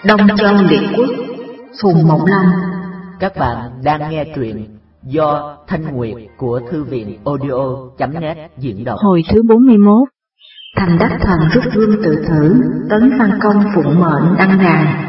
Đông Châu Liệt Quốc, Phùng Mộng Long. Các bạn đang nghe truyện do Thanh Nguyệt của Thư viện audio.net diễn đọc. Hồi thứ 41. Thành Đắc Thần rút gươm tự thử, Tấn Văn Công phụng mệnh đăng đàn.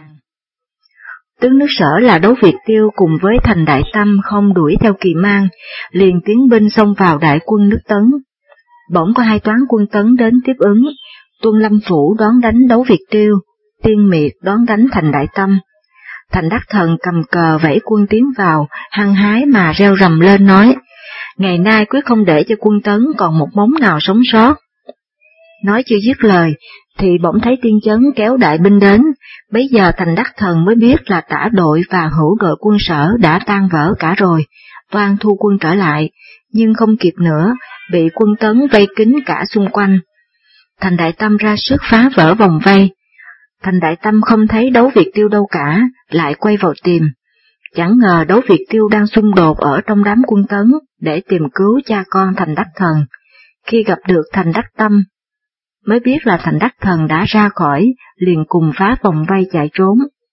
Tướng nước Sở là Đấu Việt Tiêu cùng với Thành Đại Tâm không đuổi theo Kỳ Mang, liền tiến binh xông vào đại quân nước Tấn. Bỗng có hai toán quân Tấn đến tiếp ứng, Tuân Lâm Phủ đón đánh Đấu Việt Tiêu, Tiên Miệt đón đánh Thành Đại Tâm. Thành Đắc Thần cầm cờ vẫy quân tiến vào, hăng hái mà reo rầm lên nói, ngày nay quyết không để cho quân Tấn còn một mống nào sống sót. Nói chưa dứt lời, thì bỗng thấy Tiên Chấn kéo đại binh đến, bấy giờ Thành Đắc Thần mới biết là tả đội và hữu đội quân Sở đã tan vỡ cả rồi, toan thu quân trở lại, nhưng không kịp nữa, bị quân Tấn vây kín cả xung quanh. Thành Đại Tâm ra sức phá vỡ vòng vây. Thành Đại Tâm không thấy Đấu Việt Tiêu đâu cả, lại quay vào tìm. Chẳng ngờ Đấu Việt Tiêu đang xung đột ở trong đám quân Tấn để tìm cứu cha con Thành Đắc Thần. Khi gặp được Thành Đắc Tâm, mới biết là Thành Đắc Thần đã ra khỏi, liền cùng phá vòng vây chạy trốn.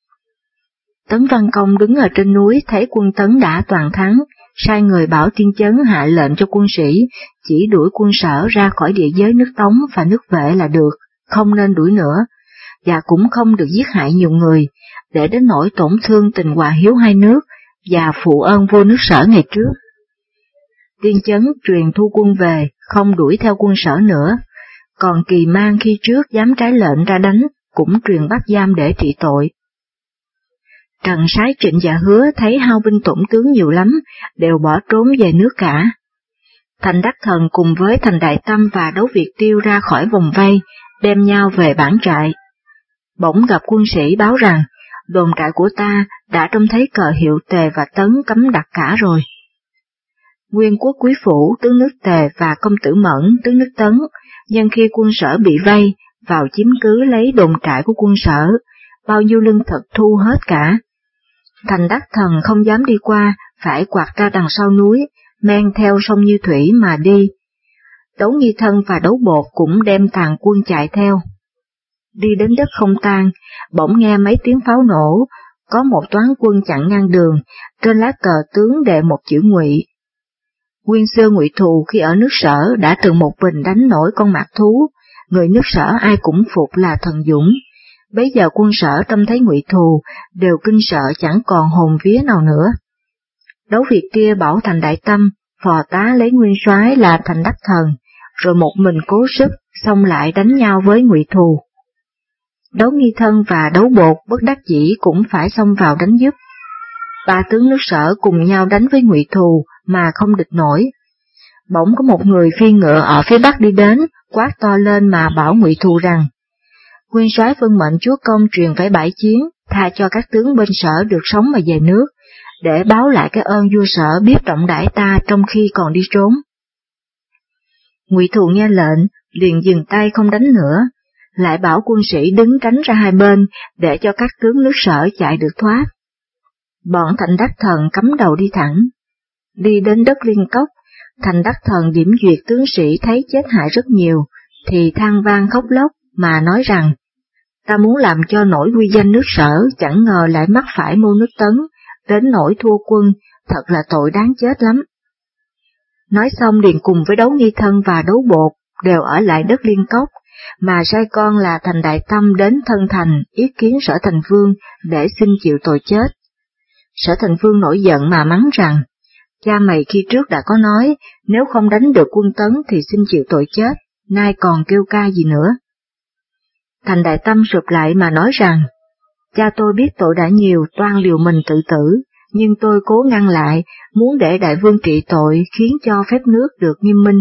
Tấn Văn Công đứng ở trên núi thấy quân Tấn đã toàn thắng, sai người bảo Tiên Chấn hạ lệnh cho quân sĩ chỉ đuổi quân Sở ra khỏi địa giới nước Tống và nước Vệ là được, không nên đuổi nữa, và cũng không được giết hại nhiều người, để đến nỗi tổn thương tình hòa hiếu hai nước và phụ ơn vua nước Sở ngày trước. Tiên Chấn truyền thu quân về, không đuổi theo quân Sở nữa, còn Kỳ Mang khi trước dám trái lệnh ra đánh, cũng truyền bắt giam để trị tội. Trần Sái Trịnh và Hứa thấy hao binh tổn tướng nhiều lắm, đều bỏ trốn về nước cả. Thành Đắc Thần cùng với Thành Đại Tâm và Đấu Việt Tiêu ra khỏi vòng vây, đem nhau về bản trại. Bỗng gặp quân sĩ báo rằng, đồn trại của ta đã trông thấy cờ hiệu Tề và Tấn cắm đặt cả rồi. Nguyên Quốc Quý Phủ tướng nước Tề và Công Tử Mẫn tướng nước Tấn, nhân khi quân Sở bị vây, vào chiếm cứ lấy đồn trại của quân Sở, bao nhiêu lương thực thu hết cả. Thành Đắc Thần không dám đi qua, phải quạt ra đằng sau núi, men theo sông Như Thủy mà đi. Đấu Nghi Thân và Đấu Bột cũng đem tàn quân chạy theo. Đi đến đất không tan, bỗng nghe mấy tiếng pháo nổ, có một toán quân chặn ngang đường, trên lá cờ tướng đệ một chữ Ngụy. Nguyên xưa Ngụy Thù khi ở nước Sở đã từng một mình đánh nổi con mạc thú, người nước Sở ai cũng phục là thần dũng. Bấy giờ quân Sở trông thấy Ngụy Thù, đều kinh sợ chẳng còn hồn vía nào nữa. Đấu Việt kia bảo Thành Đại Tâm, phò tá lấy nguyên soái là Thành Đắc Thần, rồi một mình cố sức, xông lại đánh nhau với Ngụy Thù. Đấu Nghi Thân và Đấu Bột bất đắc dĩ cũng phải xông vào đánh giúp. Ba tướng nước Sở cùng nhau đánh với Ngụy Thù mà không địch nổi. Bỗng có một người phi ngựa ở phía bắc đi đến, quát to lên mà bảo Ngụy Thù rằng, nguyên soái vân mệnh chúa công truyền phải bãi chiến, tha cho các tướng bên Sở được sống mà về nước, để báo lại cái ơn vua Sở biết trọng đãi ta trong khi còn đi trốn. Ngụy Thù nghe lệnh, liền dừng tay không đánh nữa, lại bảo quân sĩ đứng tránh ra hai bên để cho các tướng nước Sở chạy được thoát. Bọn Thành Đắc Thần cắm đầu đi thẳng. Đi đến đất Liên Cốc, Thành Đắc Thần điểm duyệt tướng sĩ thấy chết hại rất nhiều, thì than vang khóc lóc mà nói rằng, ta muốn làm cho nổi uy danh nước Sở, chẳng ngờ lại mắc phải mưu nước Tấn, đến nỗi thua quân, thật là tội đáng chết lắm. Nói xong liền cùng với Đấu Nghi Thân và Đấu Bột đều ở lại đất Liên Cốc, mà sai con là Thành Đại Tâm đến Thân Thành yết kiến Sở Thành Vương để xin chịu tội chết. Sở Thành Vương nổi giận mà mắng rằng, cha mày khi trước đã có nói, nếu không đánh được quân Tấn thì xin chịu tội chết, nay còn kêu ca gì nữa. Thành Đại Tâm sụp lại mà nói rằng, cha tôi biết tội đã nhiều toan liều mình tự tử, nhưng tôi cố ngăn lại, muốn để đại vương trị tội khiến cho phép nước được nghiêm minh.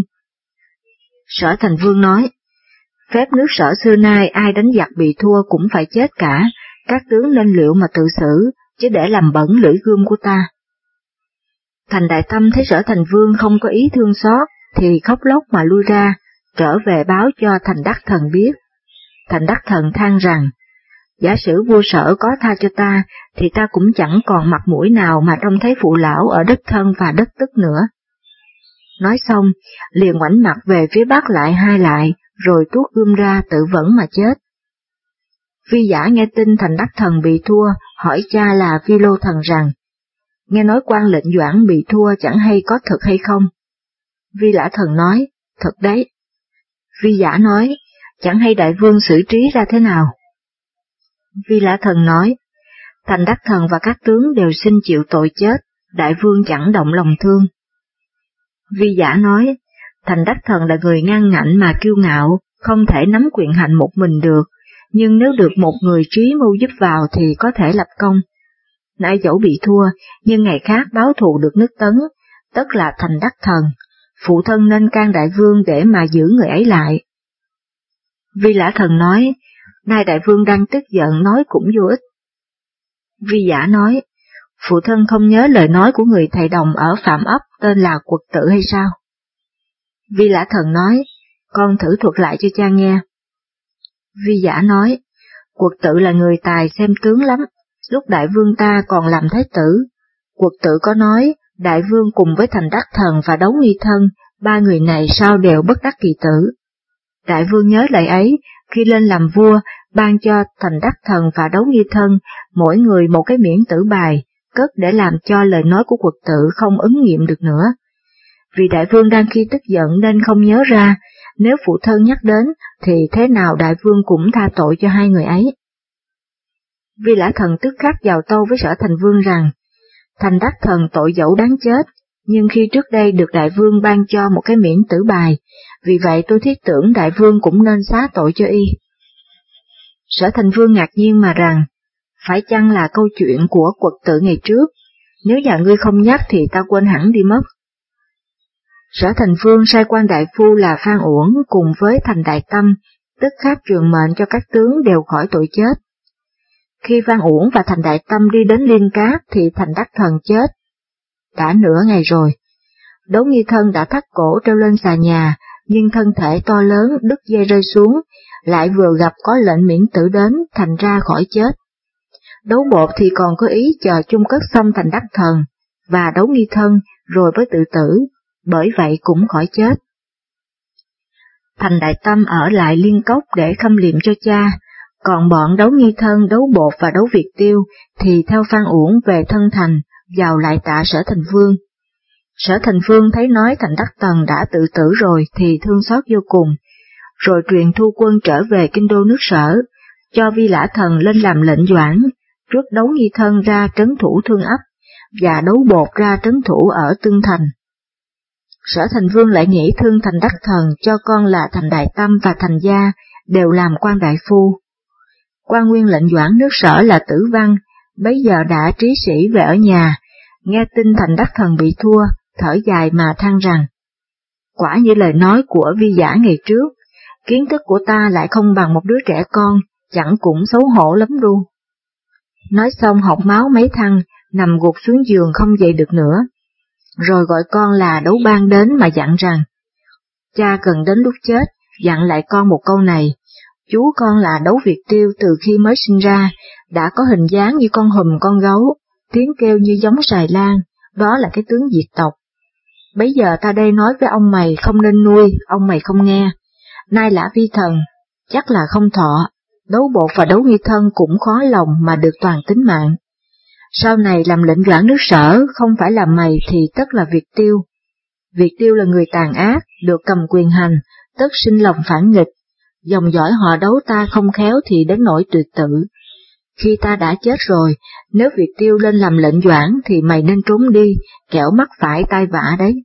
Sở Thành Vương nói, phép nước Sở xưa nay ai đánh giặc bị thua cũng phải chết cả, các tướng nên liệu mà tự xử, chứ để làm bẩn lưỡi gươm của ta. Thành Đại Tâm thấy Sở Thành Vương không có ý thương xót, thì khóc lóc mà lui ra, trở về báo cho Thành Đắc Thần biết. Thành Đắc Thần than rằng, giả sử vua Sở có tha cho ta, thì ta cũng chẳng còn mặt mũi nào mà trông thấy phụ lão ở đất Thân và đất Tức nữa. Nói xong, liền ngoảnh mặt về phía bắc lại hai lại, rồi tuốt gươm ra tự vẫn mà chết. Vi Giả nghe tin Thành Đắc Thần bị thua, hỏi cha là Vi Lô Thần rằng, nghe nói quan lệnh Doãn bị thua chẳng hay có thật hay không? Vi Lã Thần nói, thật đấy. Vi Giả nói, chẳng hay đại vương xử trí ra thế nào? Vi Lã Thần nói, Thành Đắc Thần và các tướng đều xin chịu tội chết, đại vương chẳng động lòng thương. Vi Giả nói, Thành Đắc Thần là người ngang ngạnh mà kiêu ngạo, không thể nắm quyền hành một mình được, nhưng nếu được một người trí mưu giúp vào thì có thể lập công. Nãy dẫu bị thua, nhưng ngày khác báo thù được nước Tấn, tất là Thành Đắc Thần, phụ thân nên can đại vương để mà giữ người ấy lại. Vi Lã Thần nói, nay đại vương đang tức giận nói cũng vô ích. Vi Giả nói, phụ thân không nhớ lời nói của người thầy đồng ở Phạm Ấp tên là Quật Tự hay sao? Vi Lã Thần nói, con thử thuật lại cho cha nghe. Vi Giả nói, Quật Tự là người tài xem tướng lắm, lúc đại vương ta còn làm thái tử. Quật Tự có nói, đại vương cùng với Thành Đắc Thần và Đấu Nghi Thân, ba người này sao đều bất đắc kỳ tử. Đại vương nhớ lời ấy, khi lên làm vua, ban cho Thành Đắc Thần và Đấu Nghi Thân, mỗi người một cái miễn tử bài, cất để làm cho lời nói của Quật Tự không ứng nghiệm được nữa. Vì đại vương đang khi tức giận nên không nhớ ra, nếu phụ thân nhắc đến, thì thế nào đại vương cũng tha tội cho hai người ấy. Vi Lã Thần tức khắc vào tâu với Sở Thành Vương rằng, Thành Đắc Thần tội dẫu đáng chết, nhưng khi trước đây được đại vương ban cho một cái miễn tử bài, vì vậy tôi thiết tưởng đại vương cũng nên xá tội cho y. Sở Thành Vương ngạc nhiên mà rằng, phải chăng là câu chuyện của Quật Tự ngày trước, nếu nhà ngươi không nhắc thì ta quên hẳn đi mất. Sở Thành Vương sai quan đại phu là Phan Uổng cùng với Thành Đại Tâm, tức khắc truyền mệnh cho các tướng đều khỏi tội chết. Khi Phan Uổng và Thành Đại Tâm đi đến Liên Cát thì Thành Đắc Thần chết. Đã nửa ngày rồi, Đấu Nghi Thân đã thắt cổ treo lên xà nhà, nhưng thân thể to lớn đứt dây rơi xuống, lại vừa gặp có lệnh miễn tử đến, thành ra khỏi chết. Đấu Bột thì còn có ý chờ chung cất xong Thành Đắc Thần, và Đấu Nghi Thân rồi mới tự tử, bởi vậy cũng khỏi chết. Thành Đại Tâm ở lại Liên Cốc để khâm liệm cho cha, còn bọn Đấu Nghi Thân, Đấu Bột và Đấu Việt Tiêu thì theo Phan Uổng về thân thành, vào lại tạ Sở Thành Vương. Sở Thành Vương thấy nói Thành Đắc Thần đã tự tử rồi thì thương xót vô cùng, rồi truyền thu quân trở về kinh đô nước Sở, cho Vi Lã Thần lên làm lệnh Doãn, rước Đấu Nghi Thân ra trấn thủ Thương Ấp, và Đấu Bột ra trấn thủ ở Tương Thành. Sở Thành Vương lại nghĩ thương Thành Đắc Thần cho con là Thành Đại Tâm và Thành Gia đều làm quan đại phu. Quan nguyên lệnh Doãn nước Sở là Tử Văn, bấy giờ đã trí sĩ về ở nhà, nghe tin Thành Đắc Thần bị thua, thở dài mà than rằng, quả như lời nói của Vi Giả ngày trước, kiến thức của ta lại không bằng một đứa trẻ con, chẳng cũng xấu hổ lắm ru. Nói xong hộc máu mấy thăng, nằm gục xuống giường không dậy được nữa, rồi gọi con là Đấu Ban đến mà dặn rằng, cha cần đến lúc chết, dặn lại con một câu này, chú con là Đấu Việt Tiêu từ khi mới sinh ra, đã có hình dáng như con hùm con gấu, tiếng kêu như giống sài lan, đó là cái tướng diệt tộc. Bấy giờ ta đây nói với ông mày không nên nuôi, ông mày không nghe, nay Lã Vi Thần, chắc là không thọ, Đấu Bột và Đấu Nghi Thân cũng khó lòng mà được toàn tính mạng. Sau này làm lệnh Doãn nước Sở không phải là mày thì tất là Việt Tiêu. Việt Tiêu là người tàn ác, được cầm quyền hành, tất sinh lòng phản nghịch, dòng dõi họ Đấu ta không khéo thì đến nỗi tuyệt tự. Khi ta đã chết rồi, nếu Việt Tiêu lên làm lệnh Doãn thì mày nên trốn đi, kẻo mắc phải tai vạ đấy.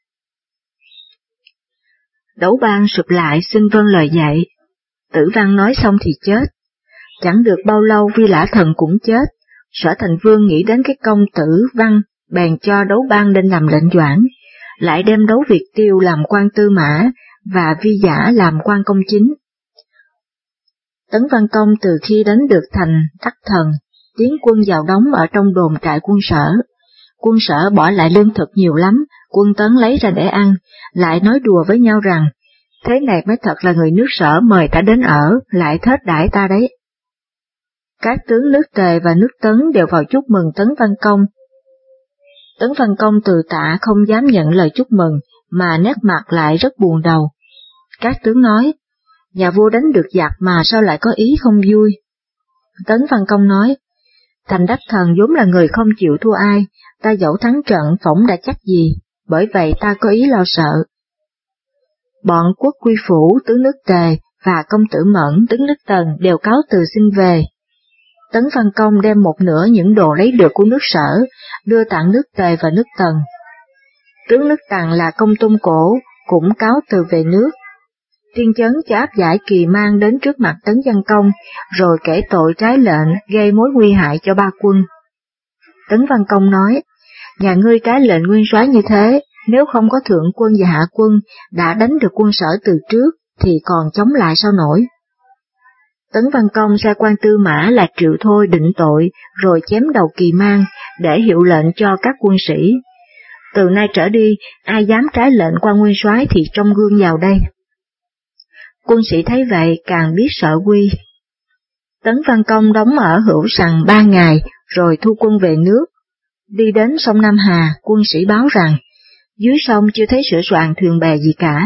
Đấu Ban sụp lại xin vâng lời dạy. Tử Văn nói xong thì chết. Chẳng được bao lâu Vi Lã Thần cũng chết. Sở Thành Vương nghĩ đến cái công Tử Văn, bèn cho Đấu Ban lên làm lệnh Doãn, lại đem Đấu Việt Tiêu làm quan tư mã, và Vi Giả làm quan công chính. Tấn Văn Công từ khi đánh được Thành Đắc Thần, tiến quân vào đóng ở trong đồn trại quân Sở. Quân Sở bỏ lại lương thực nhiều lắm, quân Tấn lấy ra để ăn, lại nói đùa với nhau rằng, thế này mới thật là người nước Sở mời ta đến ở, lại thết đãi ta đấy. Các tướng nước Tề và nước Tấn đều vào chúc mừng Tấn Văn Công. Tấn Văn Công từ tạ không dám nhận lời chúc mừng, mà nét mặt lại rất buồn đầu. Các tướng nói, nhà vua đánh được giặc mà sao lại có ý không vui. Tấn Văn Công nói, Thành Đắc Thần vốn là người không chịu thua ai, ta dẫu thắng trận phỏng đã chắc gì, bởi vậy ta có ý lo sợ. Bọn Quốc Quy Phủ, tướng nước Tề và công tử Mẫn, tướng nước Tần đều cáo từ xin về. Tấn Văn Công đem một nửa những đồ lấy được của nước Sở, đưa tặng nước Tề và nước Tần. Tướng nước Tần là Công Tôn Cổ, cũng cáo từ về nước. Tiên Chấn cho áp giải Kỳ Mang đến trước mặt Tấn Văn Công, rồi kể tội trái lệnh gây mối nguy hại cho ba quân. Tấn Văn Công nói, nhà ngươi trái lệnh nguyên soái như thế, nếu không có thượng quân và hạ quân đã đánh được quân Sở từ trước, thì còn chống lại sao nổi. Tấn Văn Công sai quan tư mã là Triệu Thôi định tội, rồi chém đầu Kỳ Mang, để hiệu lệnh cho các quân sĩ. Từ nay trở đi, ai dám trái lệnh quan nguyên soái thì trông gương vào đây. Quân sĩ thấy vậy càng biết sợ quy. Tấn Văn Công đóng ở Hữu Sằng 3 ngày, rồi thu quân về nước. Đi đến sông Nam Hà, quân sĩ báo rằng, dưới sông chưa thấy sửa soạn thuyền bè gì cả.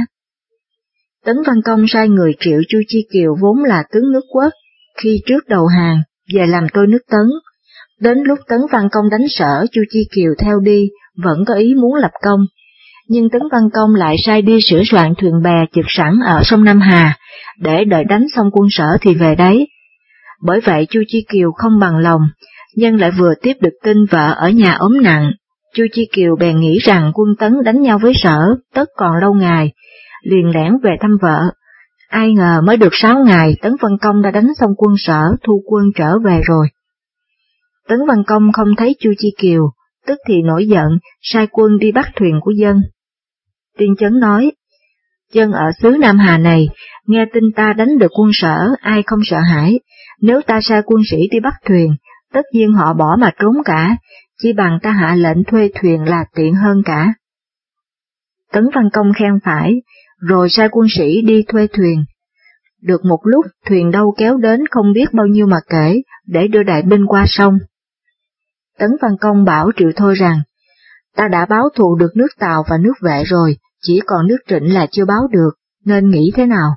Tấn Văn Công sai người triệu Chu Chi Kiều vốn là tướng nước Quốc, khi trước đầu hàng, về làm tôi nước Tấn. Đến lúc Tấn Văn Công đánh Sở, Chu Chi Kiều theo đi, vẫn có ý muốn lập công. Nhưng Tấn Văn Công lại sai đi sửa soạn thuyền bè chực sẵn ở sông Nam Hà, để đợi đánh xong quân Sở thì về đấy. Bởi vậy Chu Chi Kiều không bằng lòng, nhưng lại vừa tiếp được tin vợ ở nhà ốm nặng. Chu Chi Kiều bèn nghĩ rằng quân Tấn đánh nhau với Sở, tất còn lâu ngày, liền lẻn về thăm vợ. Ai ngờ mới được 6 ngày, Tấn Văn Công đã đánh xong quân Sở, thu quân trở về rồi. Tấn Văn Công không thấy Chu Chi Kiều, tức thì nổi giận, sai quân đi bắt thuyền của dân. Tiên Chấn nói, dân ở xứ Nam Hà này, nghe tin ta đánh được quân Sở, ai không sợ hãi, nếu ta sai quân sĩ đi bắt thuyền, tất nhiên họ bỏ mà trốn cả, chỉ bằng ta hạ lệnh thuê thuyền là tiện hơn cả. Tấn Văn Công khen phải, rồi sai quân sĩ đi thuê thuyền. Được một lúc, thuyền đâu kéo đến không biết bao nhiêu mà kể, để đưa đại binh qua sông. Tấn Văn Công bảo Triệu Thôi rằng, ta đã báo thù được nước Tào và nước Vệ rồi, chỉ còn nước Trịnh là chưa báo được, nên nghĩ thế nào?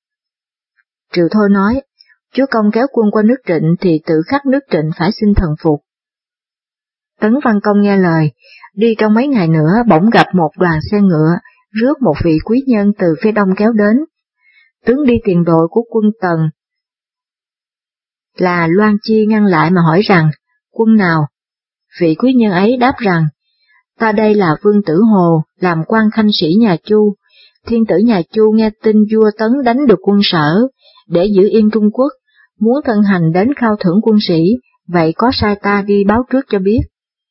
Triệu Thôi nói, chúa công kéo quân qua nước Trịnh thì tự khắc nước Trịnh phải xin thần phục. Tấn Văn Công nghe lời, đi trong mấy ngày nữa bỗng gặp một đoàn xe ngựa, rước một vị quý nhân từ phía đông kéo đến. Tướng đi tiền đội của quân Tần là Loan Chi ngăn lại mà hỏi rằng, quân nào? Vị quý nhân ấy đáp rằng, ta đây là Vương Tử Hồ, làm quan khanh sĩ nhà Chu. Thiên tử nhà Chu nghe tin vua Tấn đánh được quân Sở, để giữ yên Trung Quốc, muốn thân hành đến khao thưởng quân sĩ, vậy có sai ta đi báo trước cho biết.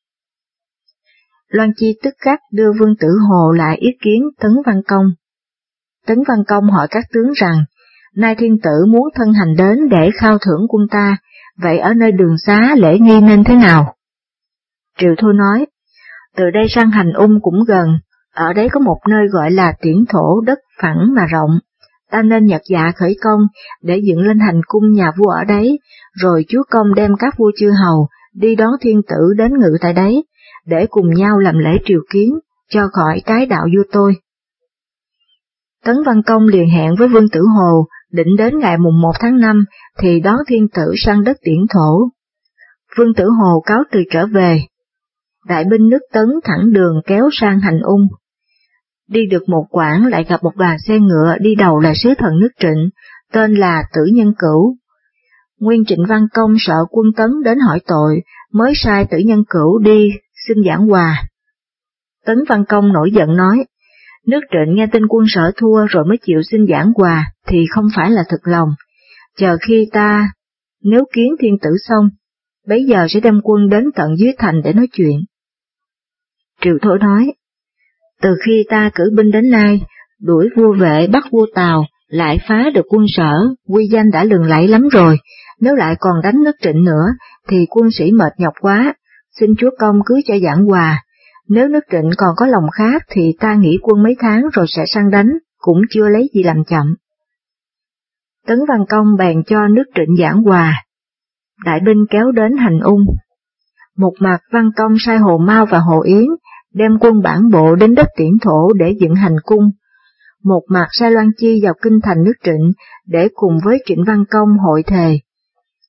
Loan Chi tức khắc đưa Vương Tử Hồ lại ý kiến Tấn Văn Công. Tấn Văn Công hỏi các tướng rằng, nay thiên tử muốn thân hành đến để khao thưởng quân ta, vậy ở nơi Đường Xá lễ nghi nên thế nào? Triệu Thôi nói, từ đây sang Hành Ung cũng gần, ở đấy có một nơi gọi là Tiễn Thổ, đất phẳng mà rộng, ta nên nhật dạ khởi công để dựng lên hành cung nhà vua ở đấy, rồi chúa công đem các vua chư hầu đi đón thiên tử đến ngự tại đấy, để cùng nhau làm lễ triều kiến, cho khỏi trái đạo vua tôi. Tấn Văn Công liền hẹn với Vương Tử Hồ, định đến ngày mùng 1 tháng 5 thì đón thiên tử sang đất Tiễn Thổ. Vương Tử Hồ cáo từ trở về. Đại binh nước Tấn thẳng đường kéo sang Hành Ung. Đi được một quãng lại gặp một đoàn xe ngựa đi đầu là sứ thần nước Trịnh, tên là Tử Nhân Cửu. Nguyên Trịnh Văn Công sợ quân Tấn đến hỏi tội, mới sai Tử Nhân Cửu đi xin giảng hòa. Tấn Văn Công nổi giận nói, nước Trịnh nghe tin quân Sở thua rồi mới chịu xin giảng hòa thì không phải là thực lòng, chờ khi ta nếu kiến thiên tử xong, bấy giờ sẽ đem quân đến tận dưới thành để nói chuyện. Triệu Thôi nói, từ khi ta cử binh đến nay, đuổi vua Vệ bắt vua Tào, lại phá được quân Sở, uy danh đã lừng lẫy lắm rồi, nếu lại còn đánh nước Trịnh nữa, thì quân sĩ mệt nhọc quá, xin chúa công cứ cho giảng hòa, nếu nước Trịnh còn có lòng khác thì ta nghỉ quân mấy tháng rồi sẽ sang đánh, cũng chưa lấy gì làm chậm. Tấn Văn Công bèn cho nước Trịnh giảng hòa. Đại binh kéo đến Hành Ung. Một mặt Văn Công sai Hồ Mao và Hồ Yến đem quân bản bộ đến đất Tiễn Thổ để dựng hành cung, một mặt sai Loan Chi vào kinh thành nước Trịnh để cùng với Trịnh Văn Công hội thề.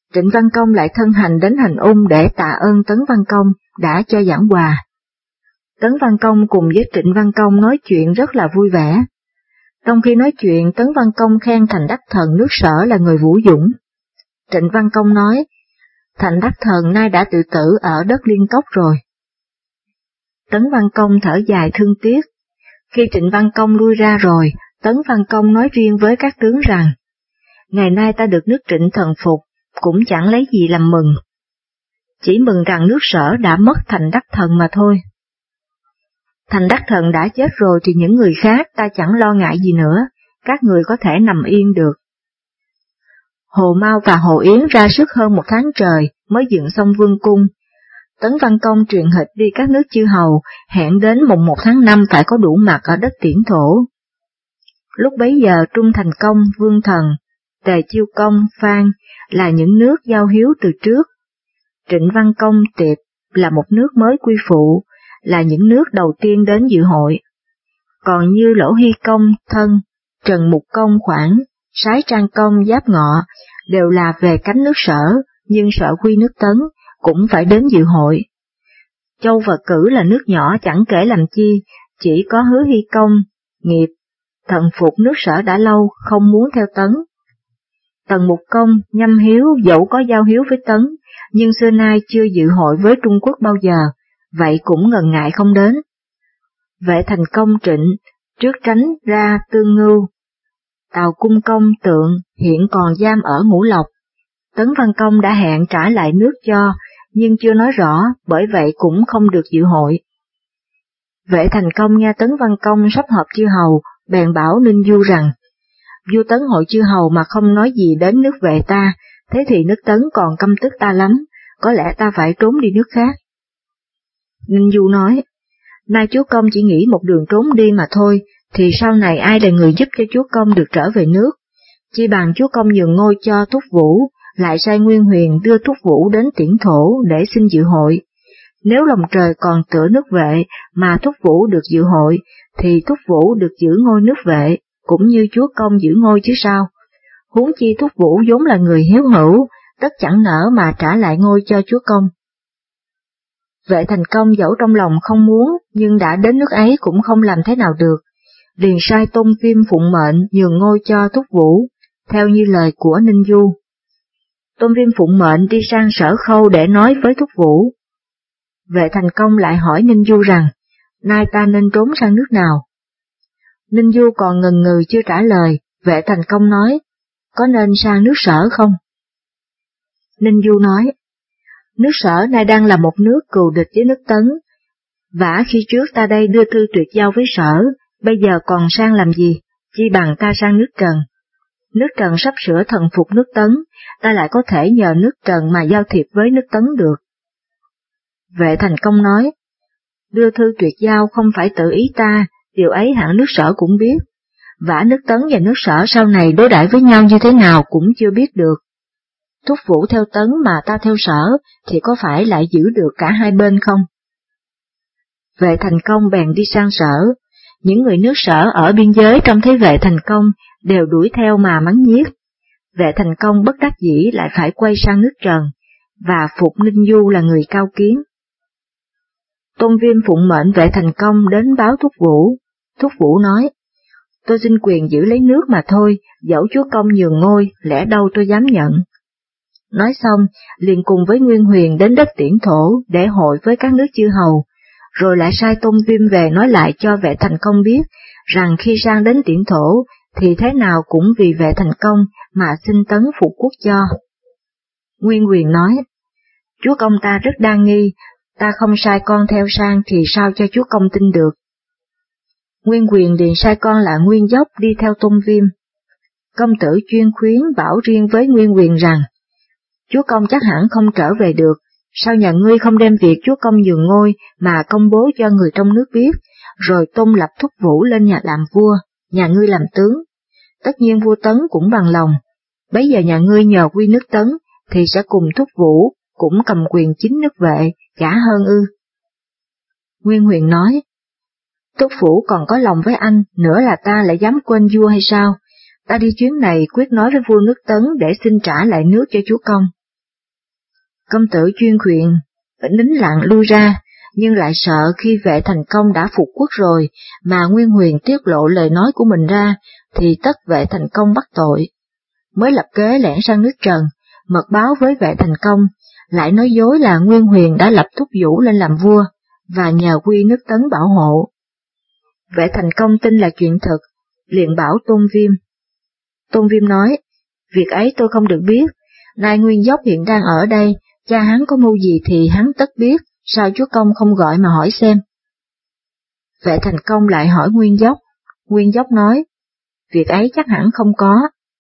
Trịnh Văn Công lại thân hành đến Hành Ung để tạ ơn Tấn Văn Công đã cho giảng hòa. Tấn Văn Công cùng với Trịnh Văn Công nói chuyện rất là vui vẻ. Trong khi nói chuyện, Tấn Văn Công khen Thành Đắc Thần nước Sở là người vũ dũng. Trịnh Văn Công nói, Thành Đắc Thần nay đã tự tử ở đất Liên Cốc rồi. Tấn Văn Công thở dài thương tiếc. Khi Trịnh Văn Công lui ra rồi, Tấn Văn Công nói riêng với các tướng rằng, ngày nay ta được nước Trịnh thần phục, cũng chẳng lấy gì làm mừng. Chỉ mừng rằng nước Sở đã mất Thành Đắc Thần mà thôi. Thành Đắc Thần đã chết rồi thì những người khác ta chẳng lo ngại gì nữa, các người có thể nằm yên được. Hồ Mao và Hồ Yến ra sức hơn 1 tháng trời mới dựng xong vương cung. Tấn Văn Công truyền hịch đi các nước chư hầu, hẹn đến mùng 1 tháng 5 phải có đủ mặt ở đất Tiễn Thổ. Lúc bấy giờ Trung Thành Công, Vương Thần, Tề Chiêu Công, Phan là những nước giao hiếu từ trước. Trịnh Văn Công, Tiệp là một nước mới quy phụ, là những nước đầu tiên đến dự hội. Còn như Lỗ Hy Công, Thân, Trần Mục Công, Khoản, Sái Trang Công, Giáp Ngọ đều là về cánh nước Sở, nhưng Sở quy nước Tấn cũng phải đến dự hội. Châu và Cử là nước nhỏ chẳng kể làm chi, chỉ có Hứa Hy Công, Nghiệp, thần phục nước Sở đã lâu, không muốn theo Tấn. Tần Mục Công, Nhâm Hiếu dẫu có giao hiếu với Tấn, nhưng xưa nay chưa dự hội với Trung Quốc bao giờ, vậy cũng ngần ngại không đến. Vệ Thành Công Trịnh, trước tránh ra Tương Ngưu. Tào Cung Công Tượng hiện còn giam ở Ngũ Lộc. Tấn Văn Công đã hẹn trả lại nước cho, nhưng chưa nói rõ, bởi vậy cũng không được dự hội. Vệ Thành Công nghe Tấn Văn Công sắp họp chư hầu, bèn bảo Ninh Du rằng, vua Tấn hội chư hầu mà không nói gì đến nước Vệ ta, thế thì nước Tấn còn căm tức ta lắm, có lẽ ta phải trốn đi nước khác. Ninh Du nói, nay chúa công chỉ nghĩ một đường trốn đi mà thôi, thì sau này ai là người giúp cho chúa công được trở về nước, chi bằng chúa công nhường ngôi cho Thúc Vũ, lại sai Nguyên Huyền đưa Thúc Vũ đến Tiễn Thổ để xin dự hội. Nếu lòng trời còn tựa nước Vệ mà Thúc Vũ được dự hội, thì Thúc Vũ được giữ ngôi nước Vệ, cũng như chúa công giữ ngôi chứ sao. Huống chi Thúc Vũ vốn là người hiếu hữu, tất chẳng nỡ mà trả lại ngôi cho chúa công. Vệ Thành Công dẫu trong lòng không muốn, nhưng đã đến nước ấy cũng không làm thế nào được, liền sai Tôn Viêm phụng mệnh nhường ngôi cho Thúc Vũ, theo như lời của Ninh Du. Tôn Viêm phụng mệnh đi sang Sở Khâu để nói với Thúc Vũ. Vệ Thành Công lại hỏi Ninh Du rằng, nay ta nên trốn sang nước nào? Ninh Du còn ngần ngừ chưa trả lời, Vệ Thành Công nói, có nên sang nước Sở không? Ninh Du nói, nước Sở nay đang là một nước cừu địch với nước Tấn, vả khi trước ta đây đưa thư tuyệt giao với Sở, bây giờ còn sang làm gì, chi bằng ta sang nước Trần. Nước Trần sắp sửa thần phục nước Tấn, ta lại có thể nhờ nước Trần mà giao thiệp với nước Tấn được. Vệ Thành Công nói, đưa thư tuyệt giao không phải tự ý ta, điều ấy hẳn nước Sở cũng biết, vả nước Tấn và nước Sở sau này đối đãi với nhau như thế nào cũng chưa biết được. Thúc Vũ theo Tấn mà ta theo Sở thì có phải lại giữ được cả hai bên không? Vệ Thành Công bèn đi sang Sở, những người nước Sở ở biên giới trông thấy Vệ Thành Công đều đuổi theo mà mắng nhiếc. Vệ Thành Công bất đắc dĩ lại phải quay sang nước Trần, và phục Ninh Du là người cao kiến. Tôn Viêm phụng mệnh Vệ Thành Công đến báo Thúc Vũ. Thúc Vũ nói, tôi xin quyền giữ lấy nước mà thôi, dẫu chúa công nhường ngôi, lẽ đâu tôi dám nhận. Nói xong, liền cùng với Nguyên Huyền đến đất Tiễn Thổ để hội với các nước chư hầu, rồi lại sai Tôn Viêm về nói lại cho Vệ Thành Công biết, rằng khi sang đến Tiễn Thổ, thì thế nào cũng vì Vệ Thành Công mà xin Tấn phục quốc cho. Nguyên Huyền nói, chúa công ta rất đa nghi, ta không sai con theo sang thì sao cho chúa công tin được. Nguyên Huyền liền sai con là Nguyên Dốc đi theo Tôn Viêm. Công tử chuyên khuyến bảo riêng với Nguyên Huyền rằng, chúa công chắc hẳn không trở về được, sao nhà ngươi không đem việc chúa công nhường ngôi mà công bố cho người trong nước biết, rồi tôn lập Thúc Vũ lên nhà làm vua, nhà ngươi làm tướng. Tất nhiên vua Tấn cũng bằng lòng, bấy giờ nhà ngươi nhờ quy nước Tấn, thì sẽ cùng Thúc Vũ, cũng cầm quyền chính nước Vệ, chả hơn ư. Nguyên Huyền nói, Thúc Vũ còn có lòng với anh, nữa là ta lại dám quên vua hay sao? Ta đi chuyến này quyết nói với vua nước Tấn để xin trả lại nước cho chúa công. Công tử chuyên khuyên nín lặng lui ra, nhưng lại sợ khi Vệ Thành Công đã phục quốc rồi mà Nguyên Huyền tiết lộ lời nói của mình ra, thì tất Vệ Thành Công bắt tội. Mới lập kế lẻn sang nước Trần, mật báo với Vệ Thành Công, lại nói dối là Nguyên Huyền đã lập Thúc Vũ lên làm vua, và nhờ Quy nước Tấn bảo hộ. Vệ Thành Công tin là chuyện thật, liền bảo Tôn Viêm. Tôn Viêm nói, việc ấy tôi không được biết, nay Nguyên Dốc hiện đang ở đây, cha hắn có mưu gì thì hắn tất biết, sao chúa công không gọi mà hỏi xem. Vệ Thành Công lại hỏi Nguyên Dốc nói, việc ấy chắc hẳn không có.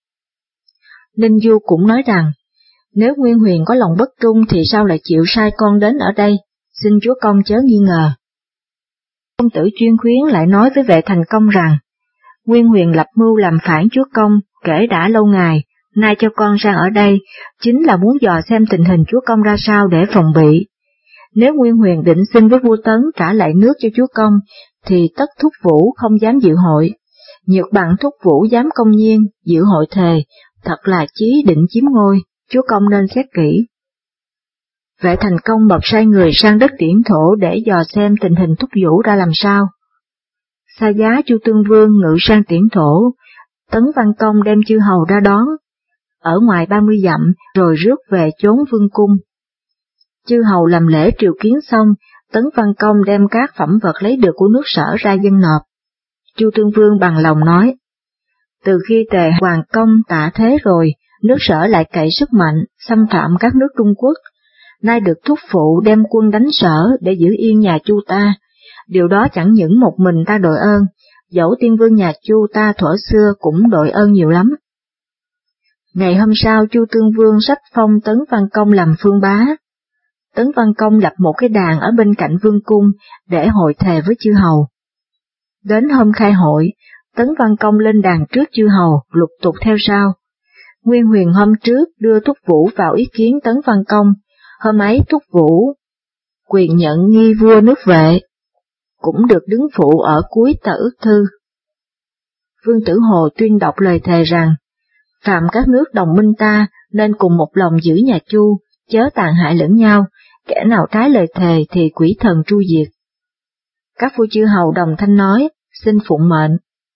Ninh Du cũng nói rằng, nếu Nguyên Huyền có lòng bất trung thì sao lại chịu sai con đến ở đây, xin chúa công chớ nghi ngờ. Công tử Chuyên Khuyến lại nói với Vệ Thành Công rằng, Nguyên Huyền lập mưu làm phản chúa công kể đã lâu ngày, nay cho con sang ở đây, chính là muốn dò xem tình hình chúa công ra sao để phòng bị. Nếu Nguyên Huyền định xin với vua Tấn trả lại nước cho chúa công, thì tất Thúc Vũ không dám dự hội, nhược bằng Thúc Vũ dám công nhiên dự hội thề, thật là chí định chiếm ngôi, chúa công nên xét kỹ. Vệ Thành Công bèn sai người sang đất Tiễn Thổ để dò xem tình hình Thúc Vũ ra làm sao. Xa giá Chu Tương Vương ngự sang Tiễn Thổ, Tấn Văn Công đem chư hầu ra đón, ở ngoài 30 dặm rồi rước về chốn vương cung. Chư hầu làm lễ triều kiến xong, Tấn Văn Công đem các phẩm vật lấy được của nước Sở ra dâng nộp. Chu Tương Vương bằng lòng nói, từ khi Tề Hoàng Công tạ thế rồi, nước Sở lại cậy sức mạnh, xâm phạm các nước Trung Quốc, nay được thúc phụ đem quân đánh Sở để giữ yên nhà Chu ta, điều đó chẳng những một mình ta đội ơn, dẫu tiên vương nhà Chu ta thuở xưa cũng đội ơn nhiều lắm. Ngày hôm sau Chu Tương Vương sách phong Tấn Văn Công làm phương bá. Tấn Văn Công lập một cái đàn ở bên cạnh vương cung để hội thề với chư hầu. Đến hôm khai hội, Tấn Văn Công lên đàn trước chư hầu, lục tục theo sau. Nguyên Huyền hôm trước đưa Thúc Vũ vào ý kiến Tấn Văn Công, hôm ấy Thúc Vũ quyền nhận nghi vua nước Vệ, cũng được đứng phụ ở cuối tờ ước thư. Vương Tử Hồ tuyên đọc lời thề rằng, phạm các nước đồng minh ta nên cùng một lòng giữ nhà Chu, chớ tàn hại lẫn nhau, kẻ nào trái lời thề thì quỷ thần tru diệt. Các vua chư hầu đồng thanh nói, xin phụng mệnh.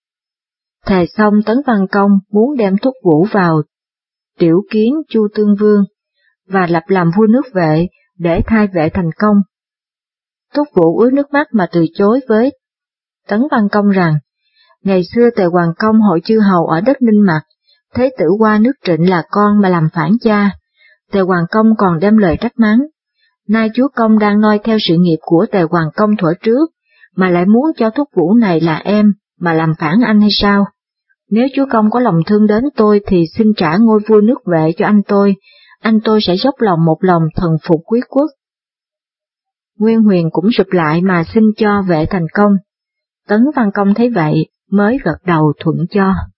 Thề xong Tấn Văn Công muốn đem Thúc Vũ vào tiểu kiến Chu Tương Vương, và lập làm vua nước Vệ để thay Vệ Thành Công. Thúc Vũ ứa nước mắt mà từ chối với Tấn Văn Công rằng, ngày xưa Tề Hoàng Công hội chư hầu ở đất Ninh Mạc, Thế tử qua nước Trịnh là con mà làm phản cha, Tề Hoàng Công còn đem lời trách mắng. Nay chúa công đang noi theo sự nghiệp của Tề Hoàng Công thuở trước, mà lại muốn cho Thúc Vũ này là em, mà làm phản anh hay sao? Nếu chúa công có lòng thương đến tôi thì xin trả ngôi vua nước Vệ cho anh tôi sẽ dốc lòng một lòng thần phục quý quốc. Nguyên Huyền cũng sụp lại mà xin cho Vệ Thành Công. Tấn Văn Công thấy vậy, mới gật đầu thuận cho.